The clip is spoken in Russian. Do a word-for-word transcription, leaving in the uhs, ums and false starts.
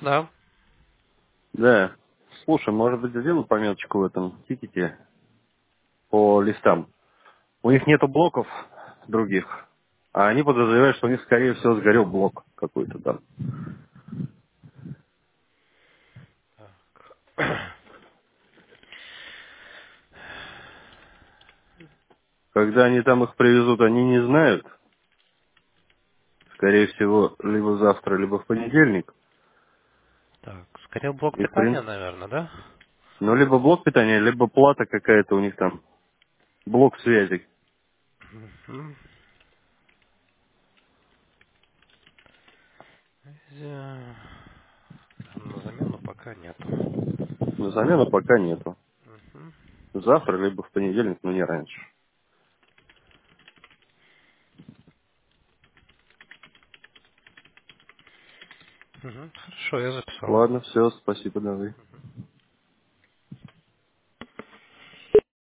Да. Да. Слушай, может быть, сделай пометочку в этом тикете по листам. У них нету блоков других, а они подозревают, что у них, скорее всего, сгорел блок какой-то там. Когда они там их привезут, они не знают. Скорее всего, либо завтра, либо в понедельник. Так, скорее блок И в питания, принципе, наверное, да? ну, либо блок питания, либо плата какая-то у них там. Блок связи. Мгм. Э, На замену пока нету. Но замены пока нету. Мгм. Завтра, либо в понедельник, но не раньше. Мгм. Хорошо, я записал. Ладно, все, спасибо, давай.